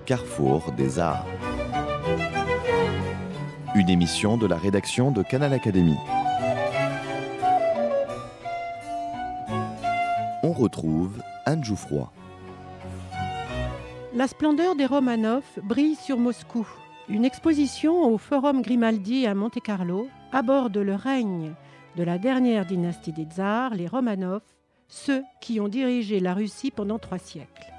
carrefour des arts. Une émission de la rédaction de Canal Académie. On retrouve Anne Jouffroy. La splendeur des Romanov brille sur Moscou. Une exposition au Forum Grimaldi à Monte-Carlo aborde le règne de la dernière dynastie des tsars, les Romanov, ceux qui ont dirigé la Russie pendant 3 siècles.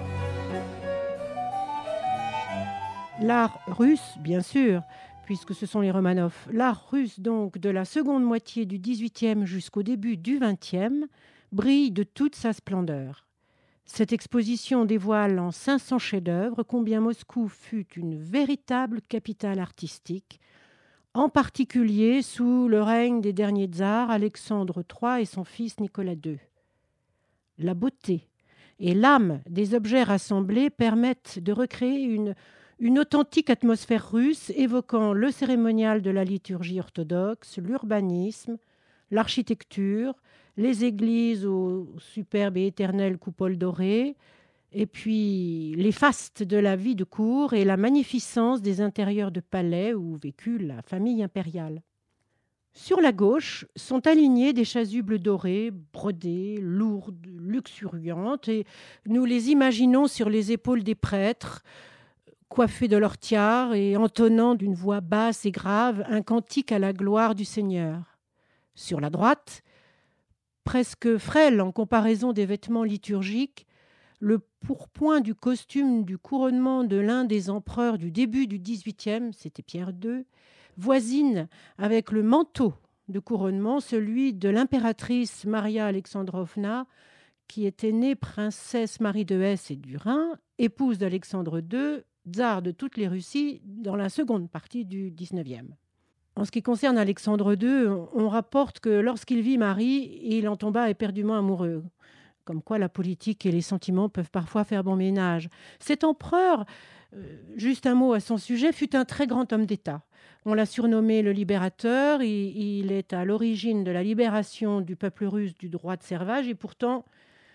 L'art russe, bien sûr, puisque ce sont les Romanov, l'art russe donc de la seconde moitié du XVIIIe jusqu'au début du XXe, brille de toute sa splendeur. Cette exposition dévoile en 500 chefs-d'œuvre combien Moscou fut une véritable capitale artistique, en particulier sous le règne des derniers tsars Alexandre III et son fils Nicolas II. La beauté et l'âme des objets rassemblés permettent de recréer une authentique atmosphère russe évoquant le cérémonial de la liturgie orthodoxe, l'urbanisme, l'architecture, les églises aux superbes et éternelles coupoles dorées, et puis les fastes de la vie de cour et la magnificence des intérieurs de palais où vécut la famille impériale. Sur la gauche sont alignées des chasubles dorées, brodées, lourdes, luxuriantes, et nous les imaginons sur les épaules des prêtres, coiffés de leur tiare et entonnant d'une voix basse et grave un cantique à la gloire du Seigneur. Sur la droite, presque frêle en comparaison des vêtements liturgiques, le pourpoint du costume du couronnement de l'un des empereurs du début du XVIIIe, c'était Pierre II, voisine avec le manteau de couronnement, celui de l'impératrice Maria Alexandrovna, qui était née princesse Marie de Hesse et du Rhin, épouse d'Alexandre II, tsar de toutes les Russies dans la seconde partie du XIXe. En ce qui concerne Alexandre II, on rapporte que lorsqu'il vit Marie, il en tomba éperdument amoureux. Comme quoi la politique et les sentiments peuvent parfois faire bon ménage. Cet empereur, juste un mot à son sujet, fut un très grand homme d'État. On l'a surnommé le libérateur, il est à l'origine de la libération du peuple russe du droit de servage et pourtant,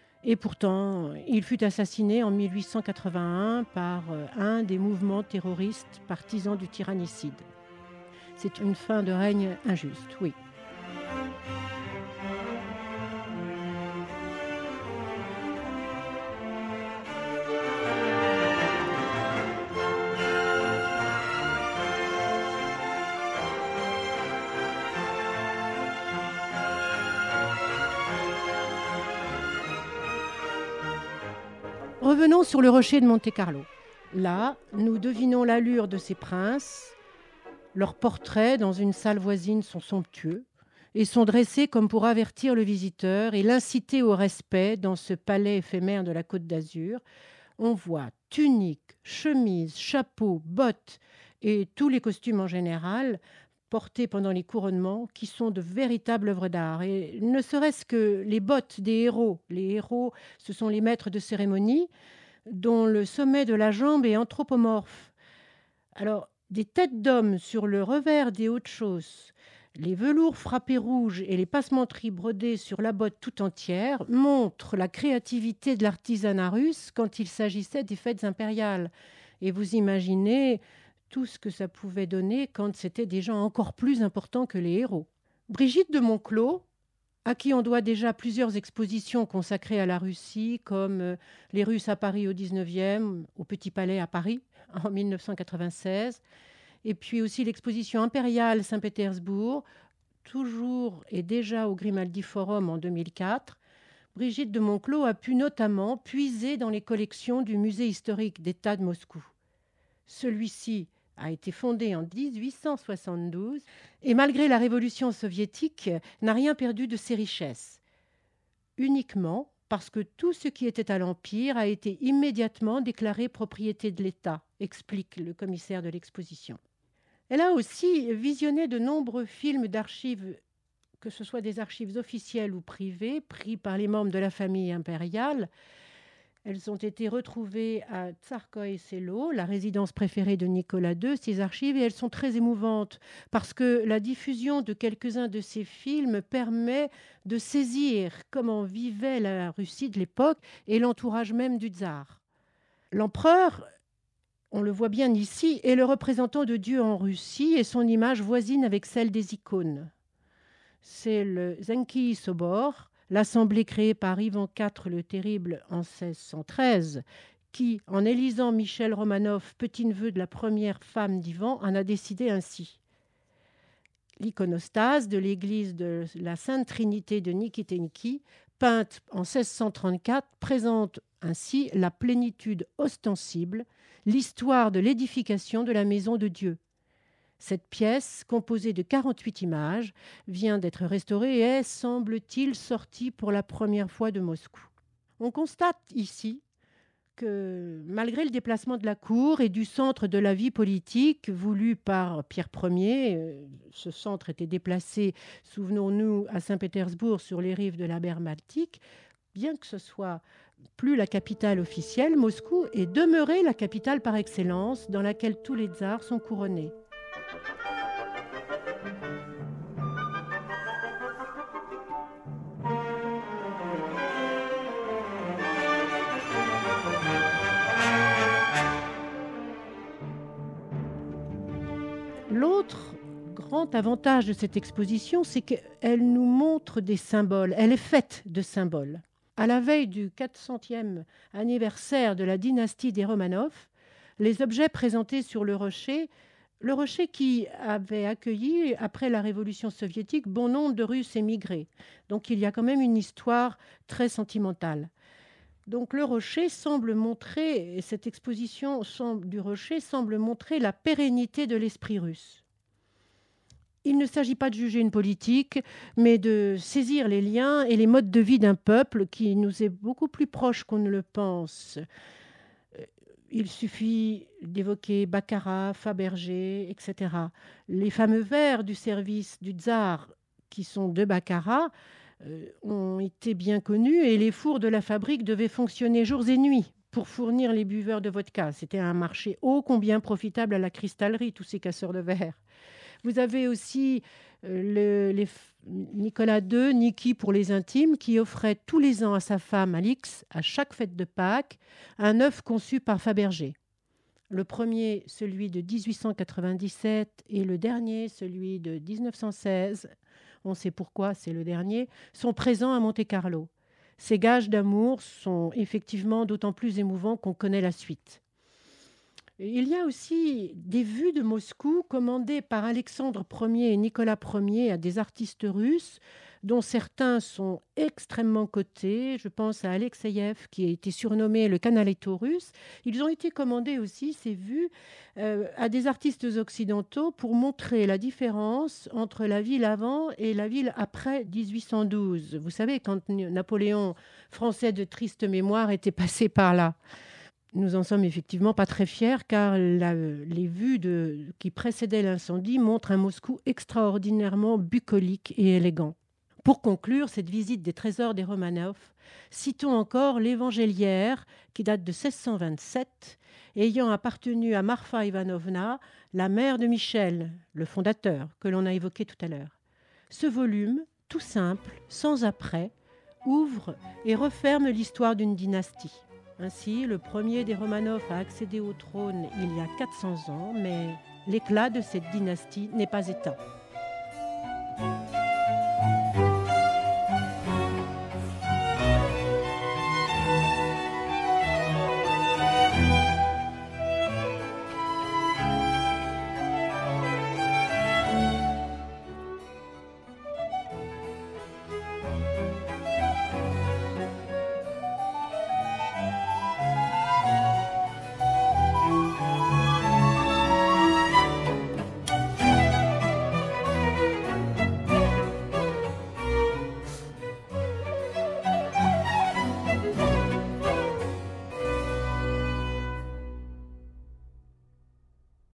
il fut assassiné en 1881 par un des mouvements terroristes partisans du tyrannicide. C'est une fin de règne injuste, oui. Revenons sur le rocher de Monte-Carlo. Là, nous devinons l'allure de ces princes. Leurs portraits dans une salle voisine sont somptueux et sont dressés comme pour avertir le visiteur et l'inciter au respect dans ce palais éphémère de la Côte d'Azur. On voit tuniques, chemises, chapeaux, bottes et tous les costumes en général portés pendant les couronnements qui sont de véritables œuvres d'art. Et ne serait-ce que les bottes des héros. Les héros, ce sont les maîtres de cérémonie dont le sommet de la jambe est anthropomorphe. Alors, des têtes d'hommes sur le revers des hautes chausses, les velours frappés rouges et les passementeries brodées sur la botte tout entière montrent la créativité de l'artisanat russe quand il s'agissait des fêtes impériales. Et vous imaginez tout ce que ça pouvait donner quand c'était des gens encore plus importants que les héros. Brigitte de Monclos, à qui on doit déjà plusieurs expositions consacrées à la Russie, comme les Russes à Paris au XIXe, au Petit Palais à Paris en 1996, et puis aussi l'exposition impériale Saint-Pétersbourg, toujours et déjà au Grimaldi Forum en 2004. Brigitte de Monclos a pu notamment puiser dans les collections du Musée historique d'État de Moscou. Celui-ci a été fondé en 1872 et malgré la révolution soviétique, n'a rien perdu de ses richesses. Uniquement parce que tout ce qui était à l'Empire a été immédiatement déclaré propriété de l'État, explique le commissaire de l'exposition. Elle a aussi visionné de nombreux films d'archives, que ce soit des archives officielles ou privées, pris par les membres de la famille impériale. Elles ont été retrouvées à Tsarskoye Selo, la résidence préférée de Nicolas II, ces archives, et elles sont très émouvantes parce que la diffusion de quelques-uns de ces films permet de saisir comment vivait la Russie de l'époque et l'entourage même du tsar. L'empereur on le voit bien ici, est le représentant de Dieu en Russie et son image voisine avec celle des icônes. C'est le Zenki Sobor, l'assemblée créée par Ivan IV le Terrible en 1613, qui, en élisant Michel Romanov, petit-neveu de la première femme d'Ivan, en a décidé ainsi. L'iconostase de l'église de la Sainte Trinité de Nikitenki, peinte en 1634, présente ainsi la plénitude ostensible, l'histoire de l'édification de la maison de Dieu. Cette pièce, composée de 48 images, vient d'être restaurée et est, semble-t-il, sortie pour la première fois de Moscou. On constate ici que, malgré le déplacement de la cour et du centre de la vie politique voulu par Pierre Ier, ce centre était déplacé, souvenons-nous, à Saint-Pétersbourg sur les rives de la mer Baltique, bien que ce soit plus la capitale officielle, Moscou est demeurée la capitale par excellence dans laquelle tous les tsars sont couronnés. L'autre grand avantage de cette exposition, c'est qu'elle nous montre des symboles. Elle est faite de symboles. À la veille du 400e anniversaire de la dynastie des Romanov, les objets présentés sur le rocher qui avait accueilli, après la révolution soviétique, bon nombre de Russes émigrés. Donc il y a quand même une histoire très sentimentale. Donc le rocher semble montrer, et cette exposition du rocher semble montrer la pérennité de l'esprit russe. Il ne s'agit pas de juger une politique, mais de saisir les liens et les modes de vie d'un peuple qui nous est beaucoup plus proche qu'on ne le pense. Il suffit d'évoquer Baccarat, Fabergé, etc. Les fameux vers du service du tsar, qui sont de Baccarat, ont été bien connus et les fours de la fabrique devaient fonctionner jours et nuits pour fournir les buveurs de vodka. C'était un marché ô combien profitable à la cristallerie, tous ces casseurs de verre. Vous avez aussi Nicolas II, Niki pour les intimes, qui offrait tous les ans à sa femme Alix, à chaque fête de Pâques, un œuf conçu par Fabergé. Le premier, celui de 1897, et le dernier, celui de 1916, on sait pourquoi c'est le dernier, sont présents à Monte-Carlo. Ces gages d'amour sont effectivement d'autant plus émouvants qu'on connaît la suite. Il y a aussi des vues de Moscou commandées par Alexandre Ier et Nicolas Ier à des artistes russes, dont certains sont extrêmement cotés. Je pense à Alexeïev, qui a été surnommé le Canaletto russe. Ils ont été commandés aussi, ces vues, à des artistes occidentaux pour montrer la différence entre la ville avant et la ville après 1812. Vous savez, quand Napoléon, français de triste mémoire, était passé par là. Nous en sommes effectivement pas très fiers car les vues qui précédaient l'incendie montrent un Moscou extraordinairement bucolique et élégant. Pour conclure cette visite des trésors des Romanov, citons encore l'Évangéliaire qui date de 1627, ayant appartenu à Marfa Ivanovna, la mère de Michel, le fondateur que l'on a évoqué tout à l'heure. Ce volume, tout simple, sans après, ouvre et referme l'histoire d'une dynastie. Ainsi, le premier des Romanov a accédé au trône il y a 400 ans, mais l'éclat de cette dynastie n'est pas éteint.